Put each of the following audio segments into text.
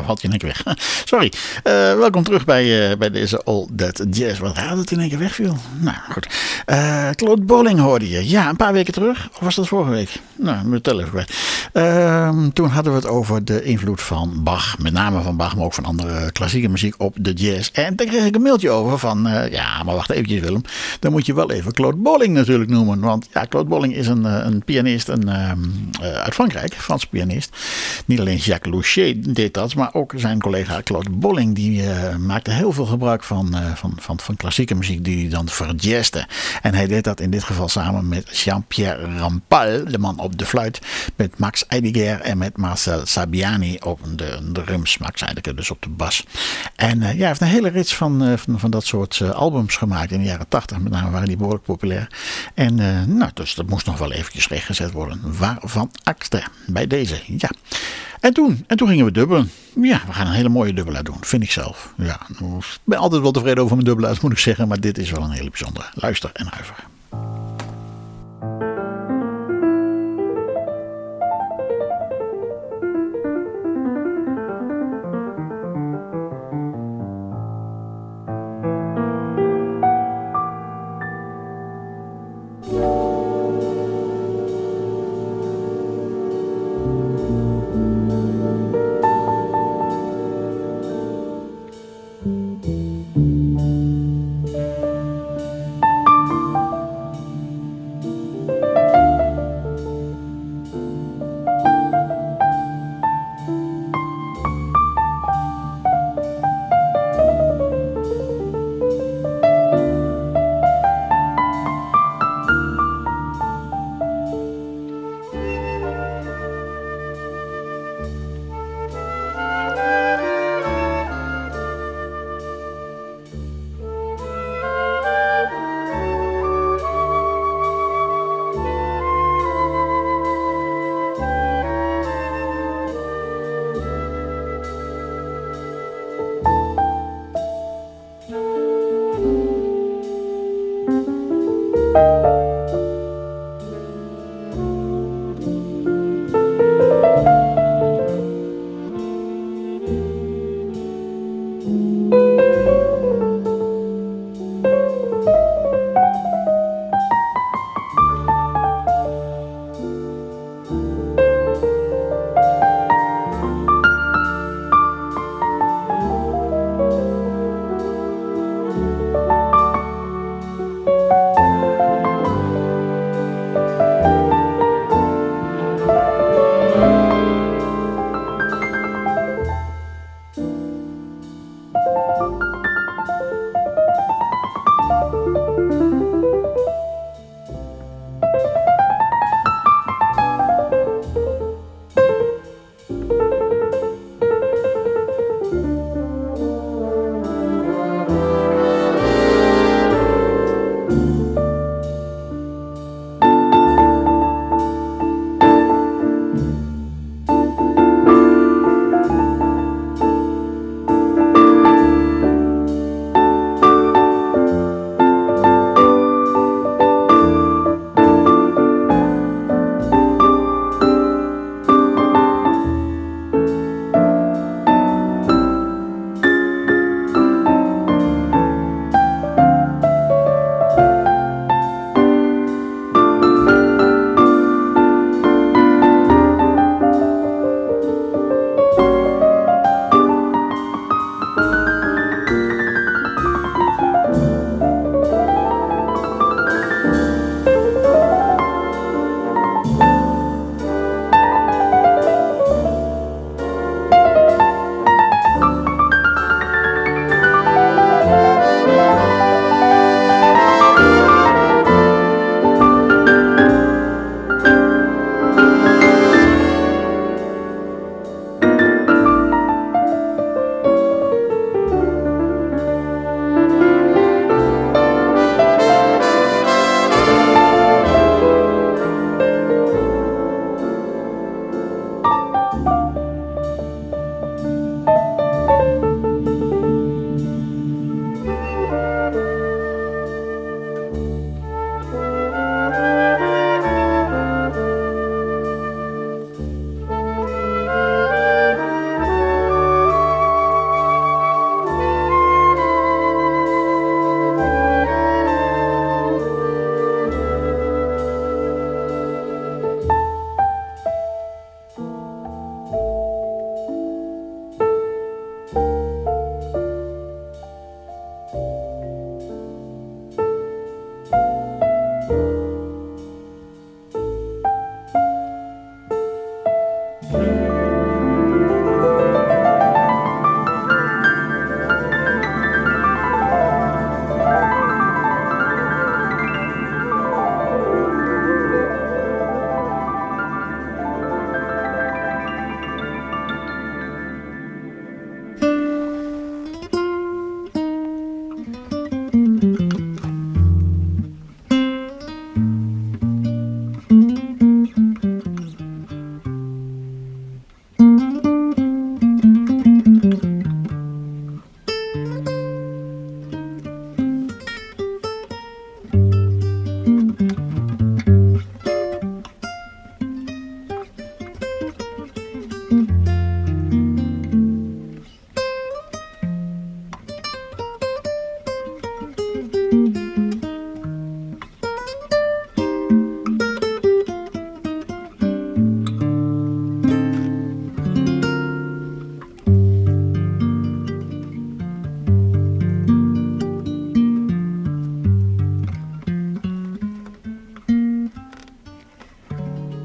valt je in één keer weg. Sorry. Welkom terug bij deze All That Jazz. Wat raar dat het in één keer wegviel. Nou, goed. Claude Bolling hoorde je. Ja, een paar weken terug. Of was dat vorige week? Nou, mijn tel even kwijt. Toen hadden we het over de invloed van Bach. Met name van Bach, maar ook van andere klassieke muziek op de jazz. En daar kreeg ik een mailtje over van... ja, maar wacht eventjes Willem. Dan moet je wel even Claude Bolling natuurlijk noemen. Want ja, Claude Bolling is een pianist uit Frankrijk. Frans pianist. Niet alleen Jacques Louchet deed dat. Maar ook zijn collega Claude Bolling. Die maakte heel veel gebruik van klassieke muziek. Die hij dan verjazzte. En hij deed dat in dit geval samen met Jean-Pierre Rampal. De man op de fluit. Met Max Heidegger en met Marcel Sabiani op de drums. Max Heidegger dus op de bas. En hij heeft een hele rits van dat soort albums gemaakt in de jaren 80. Met name waren die behoorlijk populair. En dus dat moest nog wel eventjes rechtgezet worden. Waarvan akte bij deze. Ja. En toen gingen we dubbelen. Ja, we gaan een hele mooie dubbelaar doen, vind ik zelf. Ja, ik ben altijd wel tevreden over mijn dubbelaars, moet ik zeggen. Maar dit is wel een hele bijzondere. Luister en huiver.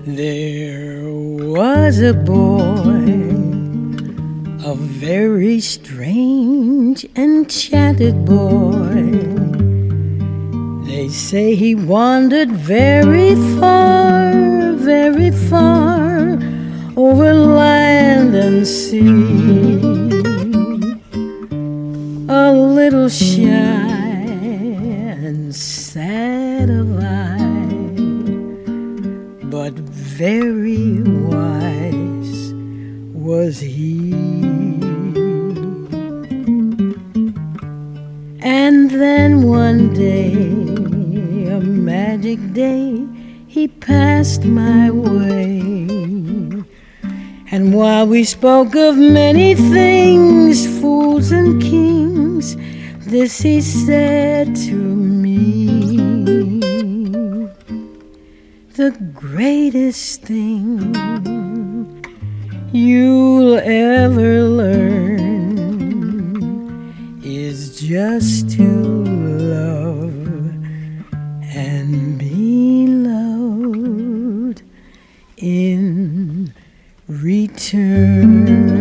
There was a boy, a very strange, enchanted boy. They say he wandered very far over land and sea. A little shy and sad of eye, but very wise was he. And then one day, a magic day, he passed my way. And while we spoke of many things, fools and kings, this he said to me: the greatest thing you'll ever learn is just to love and be loved in return.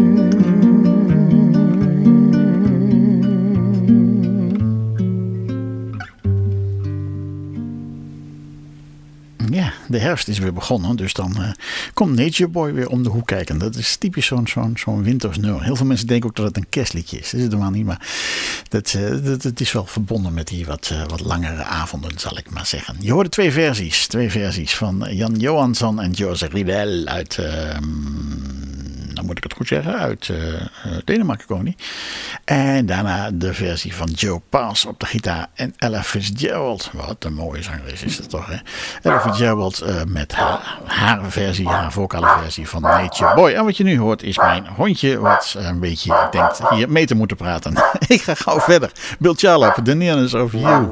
Ja, de herfst is weer begonnen, dus dan komt Nature Boy weer om de hoek kijken. Dat is typisch zo'n winters nummer. Heel veel mensen denken ook dat het een kerstliedje is. Dat is het helemaal niet, maar het is wel verbonden met die wat langere avonden, zal ik maar zeggen. Je hoorde twee versies van Jan Johansson en Jose Riedel uit... dan moet ik het goed zeggen, uit Denemarken komen die. En daarna de versie van Joe Pass op de gitaar en Ella Fitzgerald. Wat een mooie zangeres is dat toch, hè? Ella Fitzgerald met haar vocale versie van Nature Boy. En wat je nu hoort is mijn hondje wat een beetje denkt hier mee te moeten praten. Ik ga gauw verder. Bill Charlap, The Nearness of You.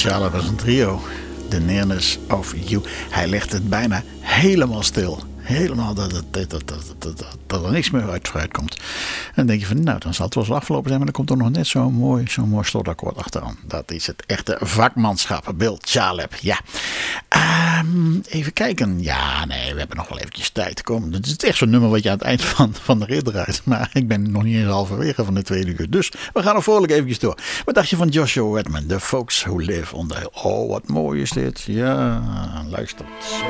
Charlotte was een trio. The Nearness of You. Hij legt het bijna helemaal stil. Helemaal dat er niks meer uit komt. En dan denk je van, nou, dan zal het wel eens afgelopen zijn, maar dan komt er nog net zo'n mooi slotakkoord achteraan. Dat is het echte vakmanschap. Bill Charlap, ja. Even kijken. Ja, nee, we hebben nog wel eventjes tijd. Kom, het is echt zo'n nummer wat je aan het eind van de rit draait. Maar ik ben nog niet eens halverwege van de tweede uur. Dus we gaan er vrolijk eventjes door. Wat dacht je van Joshua Redman? The Folks Who Live on the Hill. Oh, wat mooi is dit. Ja, luister.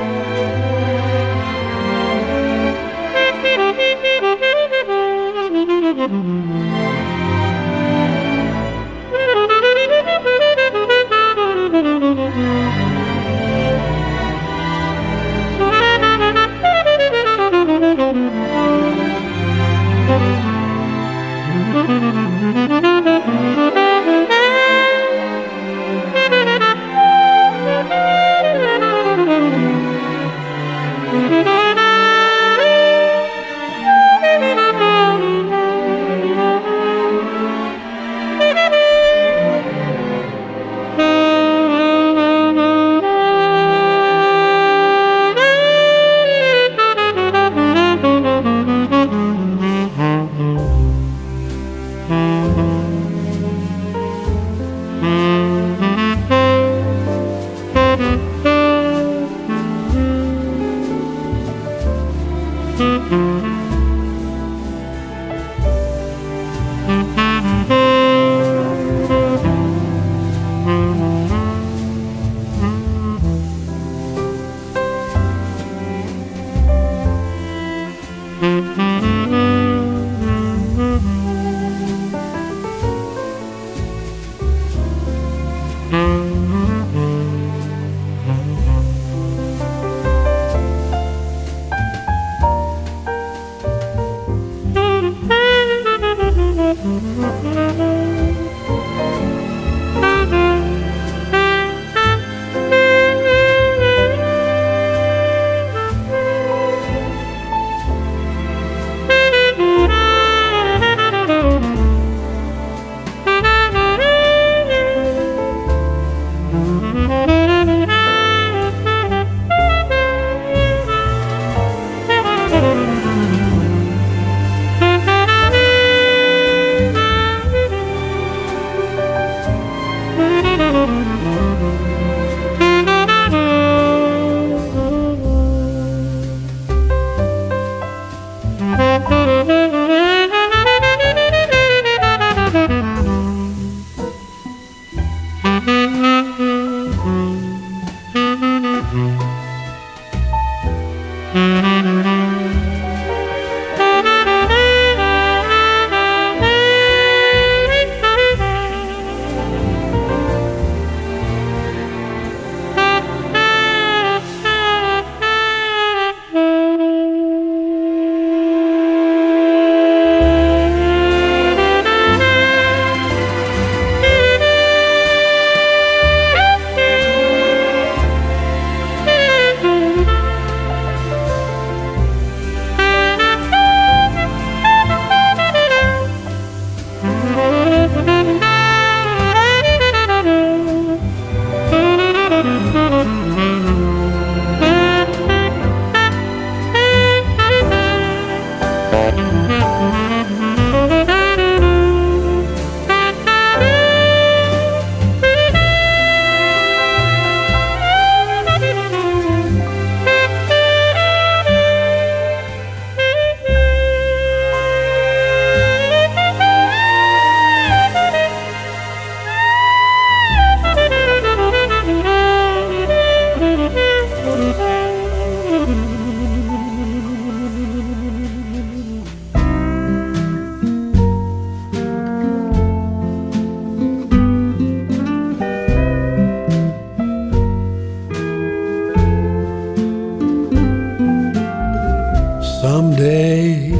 Someday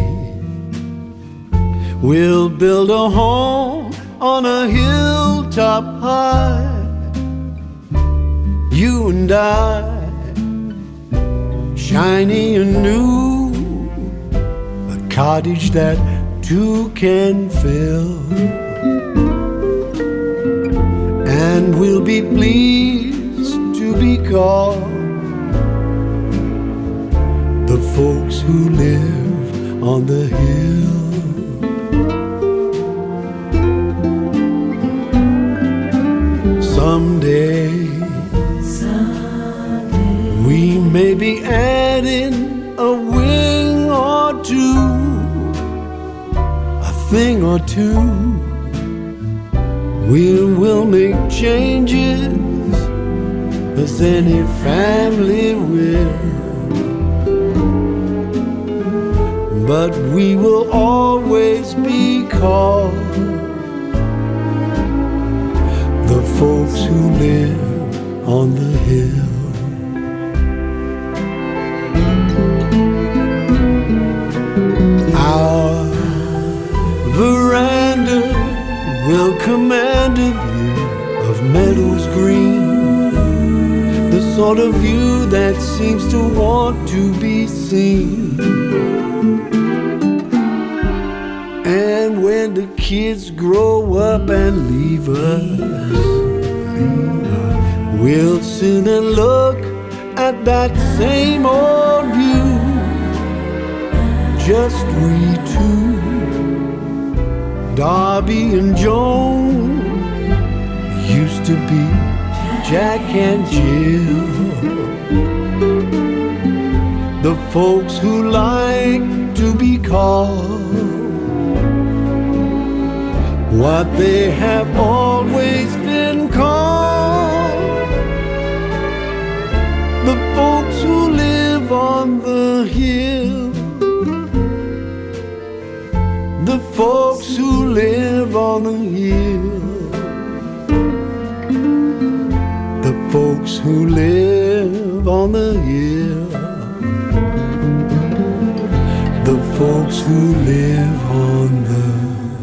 we'll build a home on a hilltop high, you and I, shiny and new, a cottage that two can fill. and we'll be pleased to be called the folks who live on the hill. Someday we may be adding a wing or two, a thing or two. We'll make changes as any family will, but we will always be called the folks who live on the hill. Our veranda will command a view of meadows green, the sort of view that seems to want to be seen. And when the kids grow up and leave us, we'll sit and look at that same old view, just we two, Darby and Joan, used to be Jack and Jill, the folks who like to be called what they have always been called, the folks who live on the hill, the folks who live on the hill, the folks who live on the hill, the folks who live on the hill.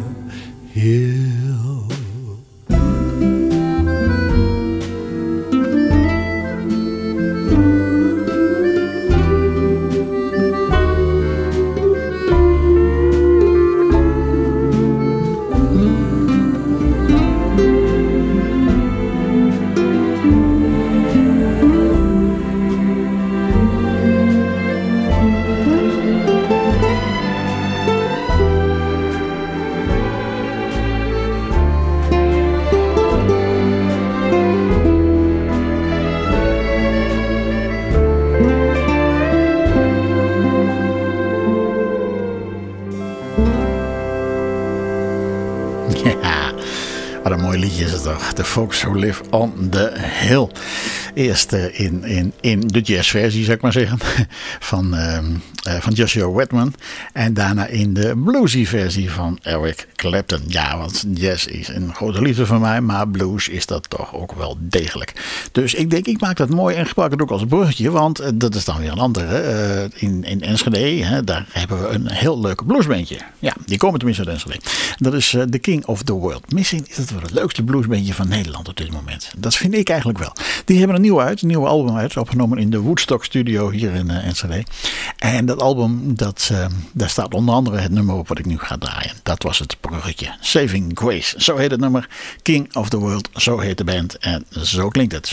Wat een mooi liedje is het toch. The Folks Who Live on the Hill. Eerst in de jazzversie, zou ik maar zeggen, van Joshua Redman. En daarna in de bluesy versie van Eric Clapton. Ja, want jazz is een grote liefde van mij, maar blues is dat toch ook wel degelijk. Dus ik denk, ik maak dat mooi en gebruik het ook als bruggetje, want dat is dan weer een andere. In Enschede, daar hebben we een heel leuk bluesbandje. Ja, die komen tenminste uit Enschede. Dat is The King of the World. Misschien is het wel het leukste bluesbandje van Nederland op dit moment. Dat vind ik eigenlijk wel. Die hebben een nieuwe album uit, opgenomen in de Woodstock Studio hier in Enschede. En dat album, daar staat onder andere het nummer op wat ik nu ga draaien. Dat was het bruggetje. Saving Grace. Zo heet het nummer. King of the World. Zo heet de band. En zo klinkt het.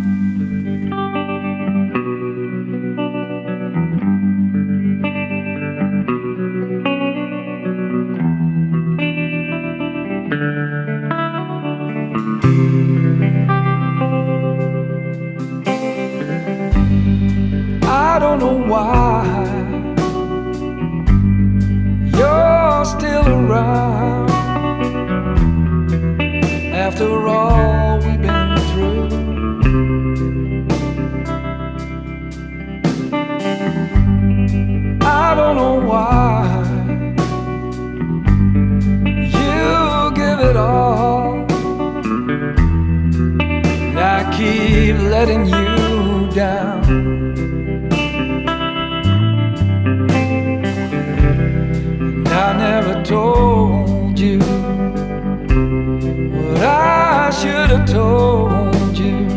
I don't know why you're still around after all we've been through. I don't know why you give it all, and I keep letting you down. I never told you what I should have told you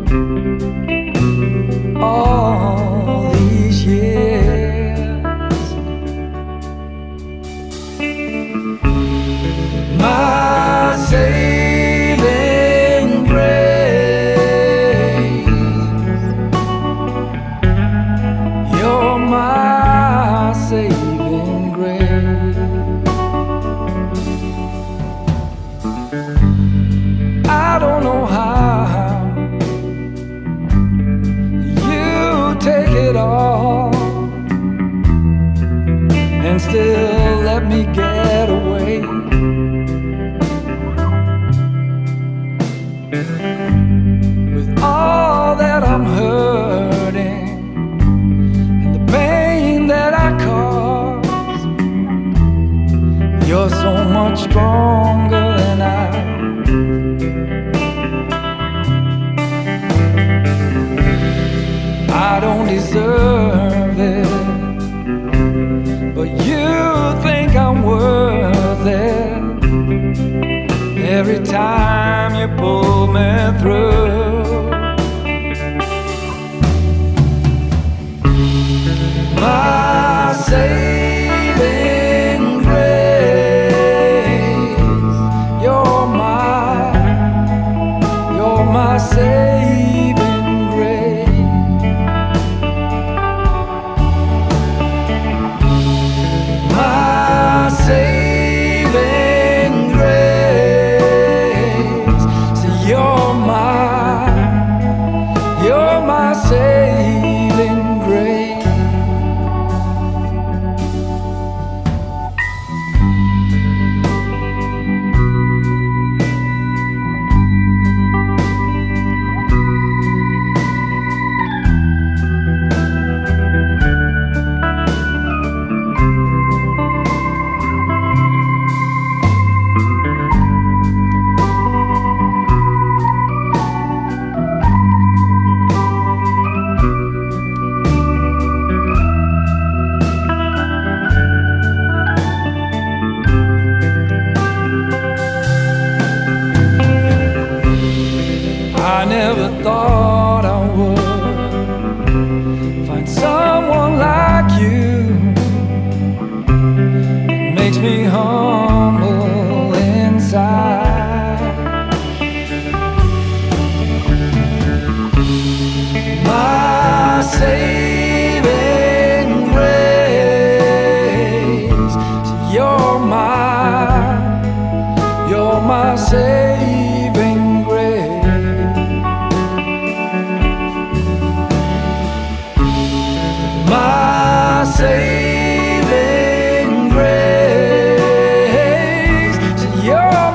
all these years. My saving grace. it all and still let me get away. With all that I'm hurting and the pain that I cause, you're so much stronger than I. I don't deserve it, but you think I'm worth it. Every time you pull me through, my saving grace, you're my saving grace. My saving grace, so you're my saving grace. I never thought I would find someone like you. It makes me humble inside. My saving grace, you're my saving grace. My saving grace, so you're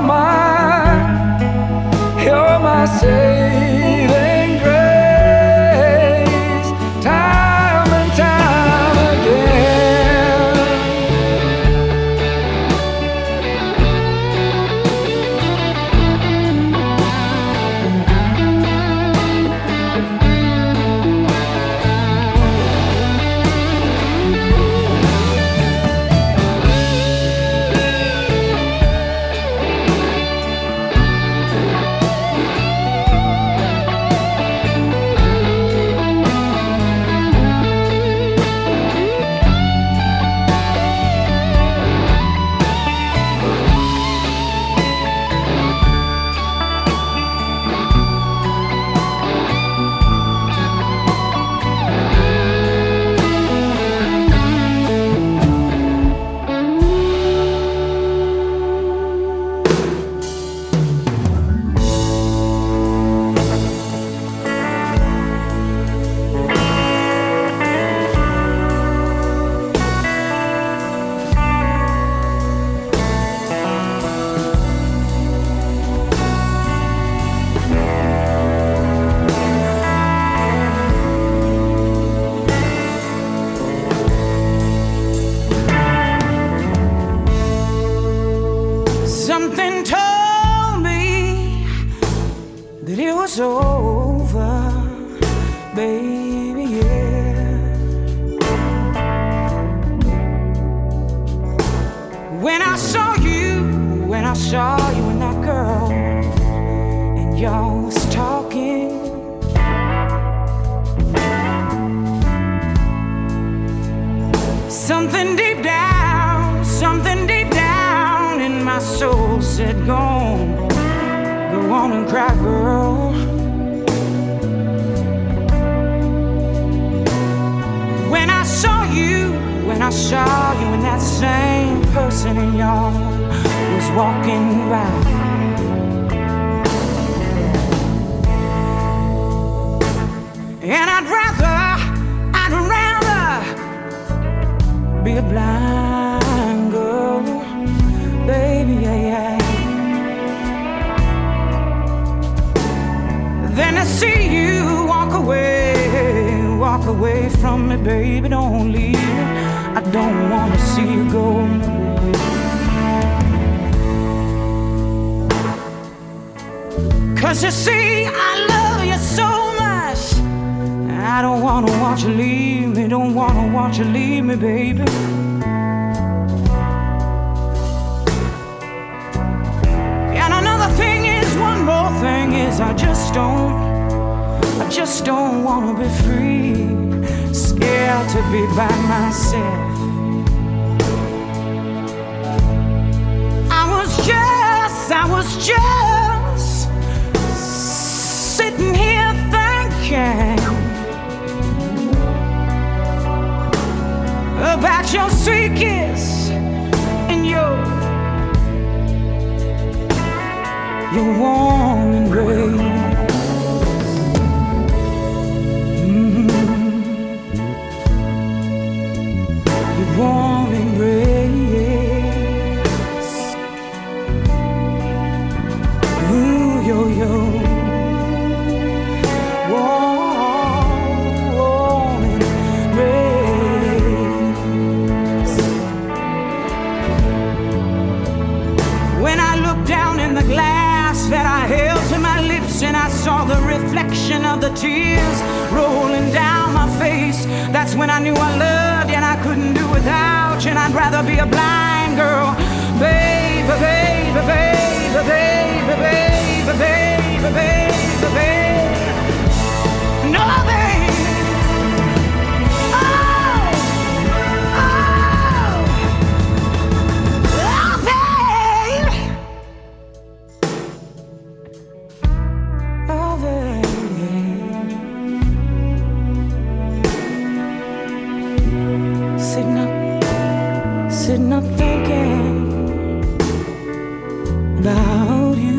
my saving grace, time and time again. Something told me that it was over, baby, yeah. When I saw you and that girl, and y'all was talking, something deep down in my soul said, go on and cry, girl. When I saw you and that same person in y'all was walking by, and I'd rather be a blind girl, baby, yeah. Then I see you walk away from me, baby, don't leave. I don't wanna see you go. Cause you see, I love you so much. I don't wanna watch you leave me, don't wanna watch you leave me, baby. And another thing is, one more thing is, I just don't wanna be free, scared to be by myself. I was just sitting here thinking about your sweet kiss and your warm embrace. Warm embrace. Ooh, yo, yo. Warm embrace. When I looked down in the glass that I held to my lips, and I saw the reflection of the tears rolling down my face, that's when I knew I loved you and I couldn't do without you, and I'd rather be a blind girl, baby, baby, baby, baby, baby, baby, baby, baby. No, baby. Oh, baby. Oh, baby. Sitting up thinking about you.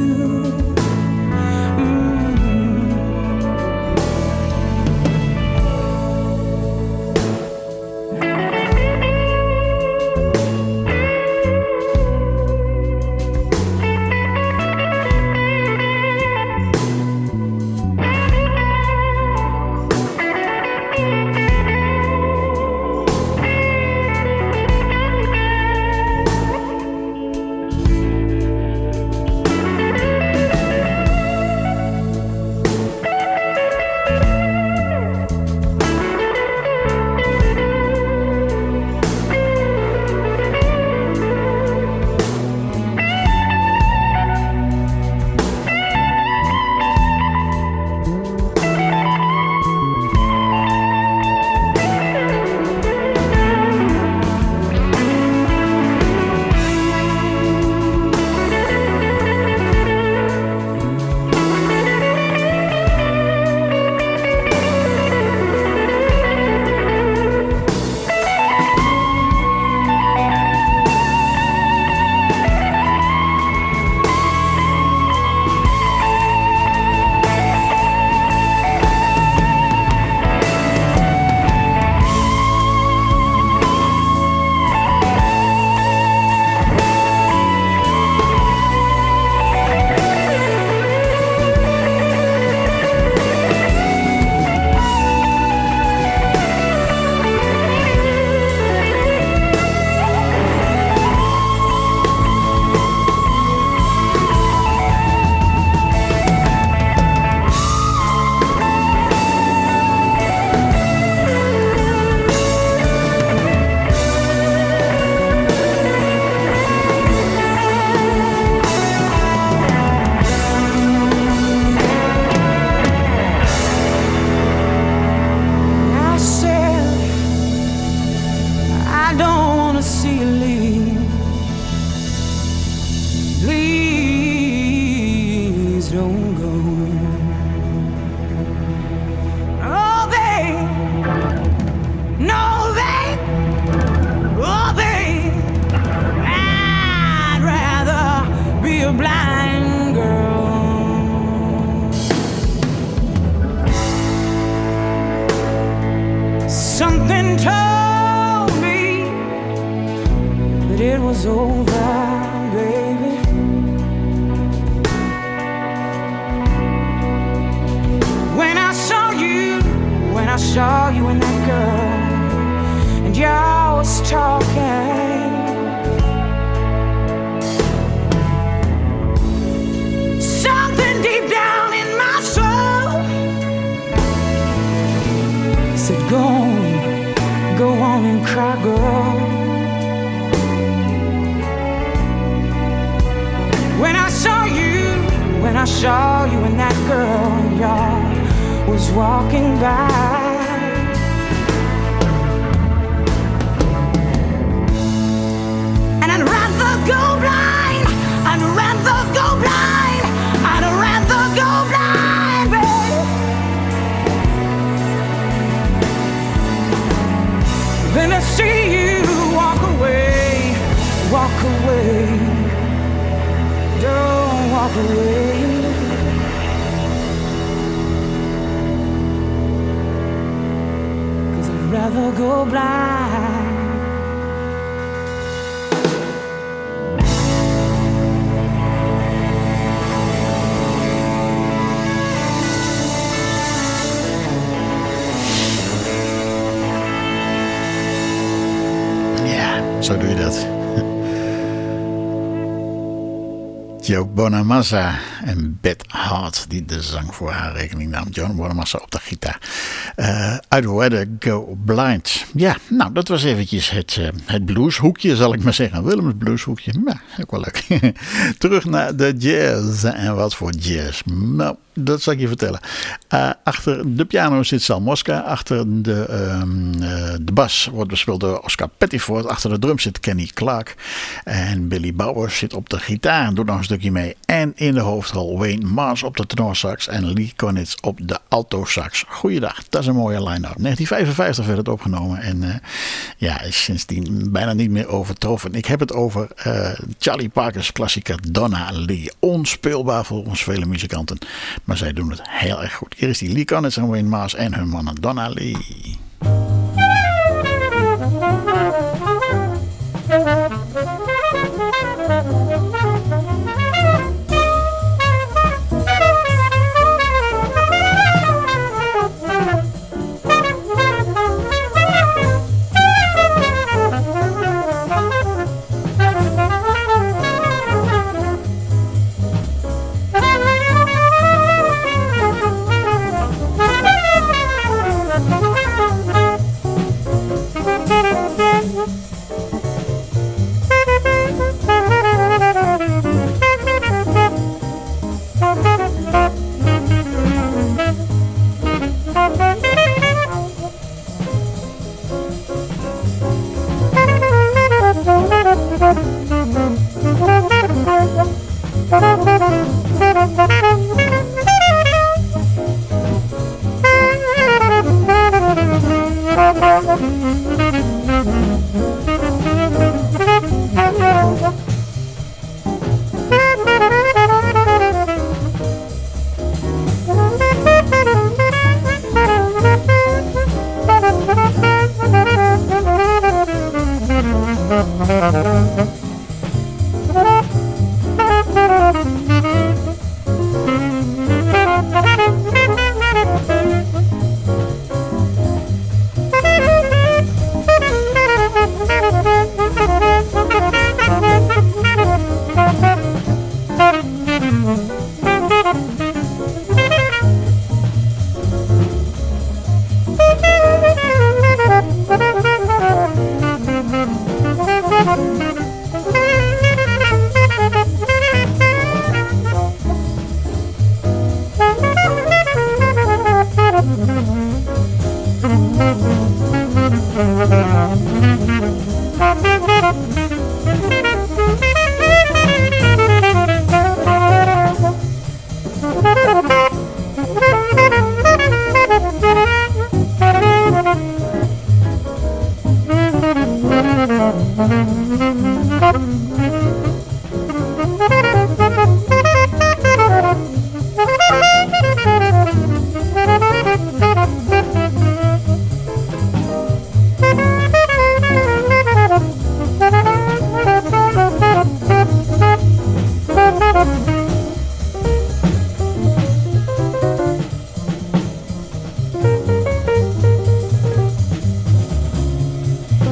Something told me was over, baby. When I saw you and that girl, and y'all was talking. Something deep down in my soul said, go on and cry, girl. When I saw you and that girl, y'all was walking by. And I'd rather go blind, I'd rather go blind, I'd rather go blind, babe, than to see you walk away, walk away. Don't walk away. I'd rather go blind. Ja, zo doe je dat. Joe Bonamassa en Beth Hart die de zang voor haar rekening nam. Joe Bonamassa op de gitaar. I'd rather go blind. Ja, nou dat was eventjes het blueshoekje zal ik maar zeggen. Willems blueshoekje. Ja, ook wel leuk. Terug naar de jazz. En wat voor jazz? Nou, dat zal ik je vertellen. Achter de piano zit Sal Mosca. Achter de bas wordt bespeeld door Oscar Pettiford. Achter de drum zit Kenny Clark. En Billy Bowers zit op de gitaar en doet nog een stukje mee. En in de hoofdrol Wayne Mars op de tenorsax en Lee Konitz op de altosax. Goeiedag, dat is een mooie line-up. 1955 werd het opgenomen en is sindsdien bijna niet meer overtroffen. Ik heb het over Charlie Parker's klassieker Donna Lee. Onspeelbaar volgens vele muzikanten. Maar zij doen het heel erg goed. Hier is die Lee Konitz en Wayne Mars en hun mannen Donna Lee.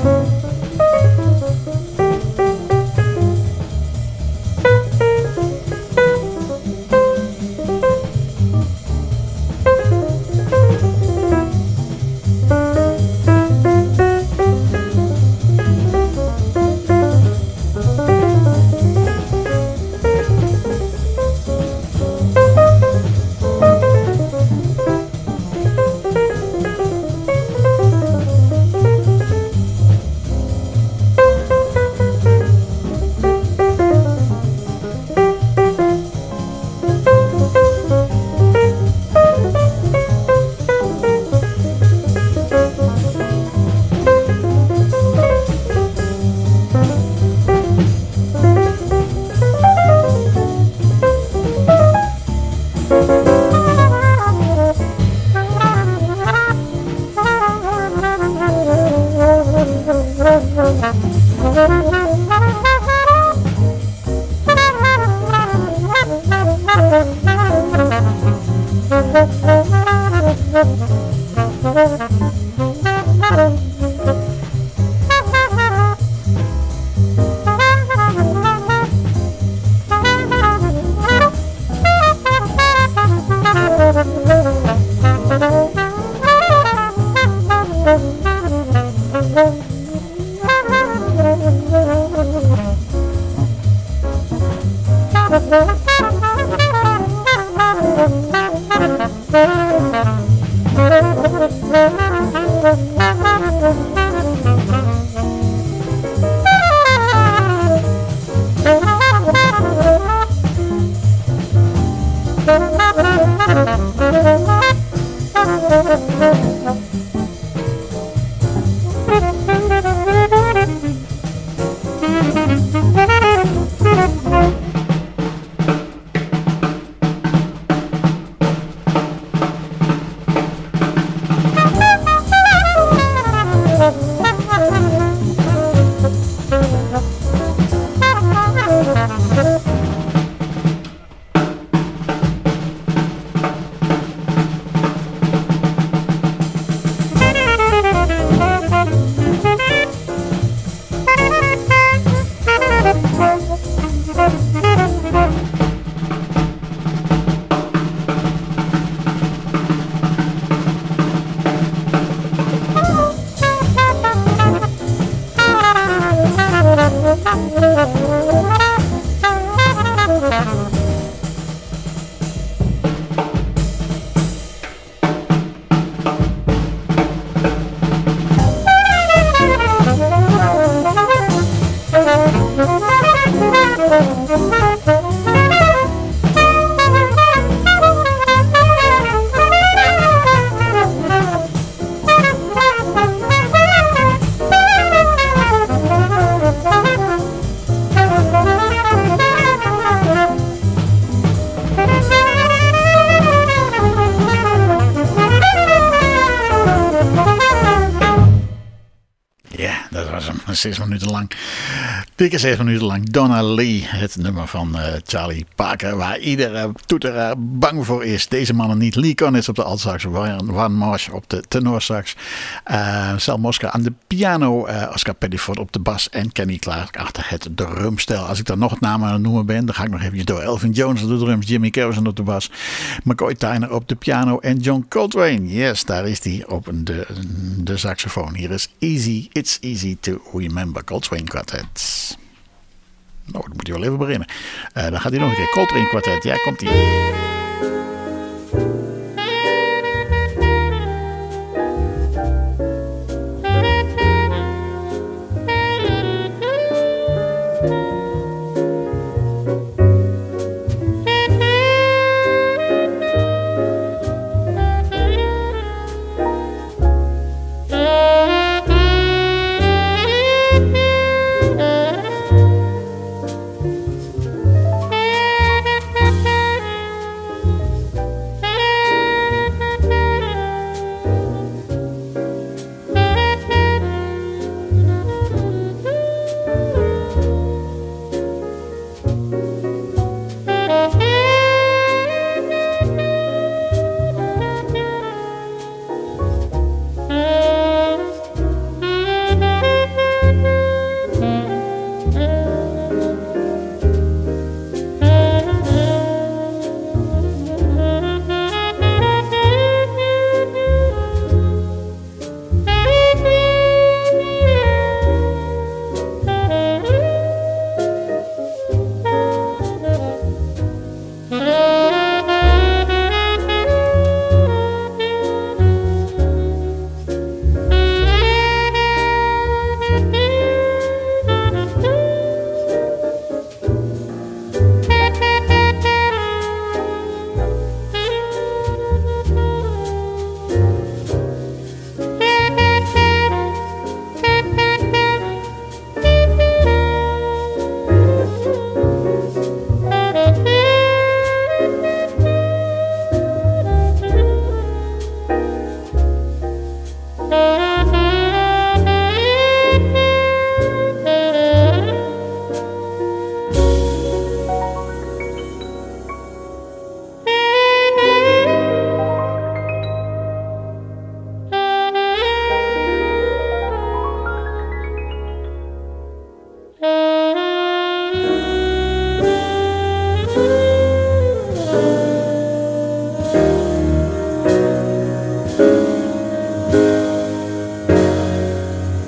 was 6 minuten lang. Dikke 6 minuten lang. Donna Lee, het nummer van Charlie Parker, waar iedere toeteraar bang voor is. Deze mannen niet. Lee Konitz op de altsax, Van Marsh op de tenorsax, Sal Mosca aan de piano, Oscar Pettiford op de bas en Kenny Clark achter het drumstel. Als ik dan nog het namen aan het noemen ben, dan ga ik nog even door. Elvin Jones op de drums, Jimmy Carrison op de bas, McCoy Tyner op de piano en John Coltrane. Yes, daar is hij op de saxofoon. Hier is Easy, It's Easy to Remember, Coltrane Quartet. Nou, dat moet je wel even beginnen. Dan gaat hij nog een keer. Coltrane Quartet, ja, komt hij.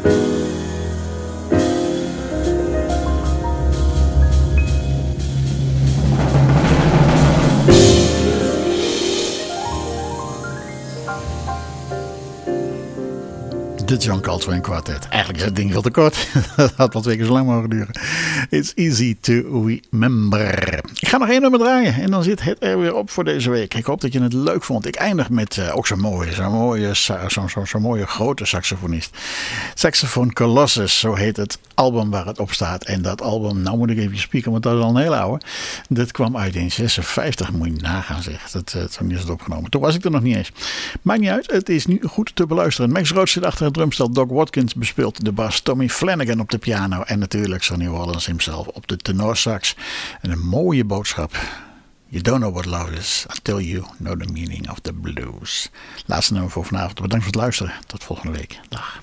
De John Coltrane Quartet. Eigenlijk is het ding veel te kort. Dat had wel 2 keer zo lang mogen duren. It's easy to remember. Ik ga nog 1 nummer draaien. En dan zit het er weer op voor deze week. Ik hoop dat je het leuk vond. Ik eindig met ook zo'n mooie grote saxofonist. Saxophone Colossus, zo heet het album waar het op staat. En dat album, nou moet ik even spieken, want dat is al een heel oude. Dat kwam uit in 56. Moet je nagaan zeg. Dat is niet eens opgenomen. Toen was ik er nog niet eens. Maakt niet uit. Het is nu goed te beluisteren. Max Roach zit achter het drumstel. Doc Watkins bespeelt de bas. Tommy Flanagan op de piano. En natuurlijk Sonny Rollins himself op de tenorsax. En een mooie boodschap. You don't know what love is until you know the meaning of the blues. Laatste nummer voor vanavond. Bedankt voor het luisteren. Tot volgende week. Dag.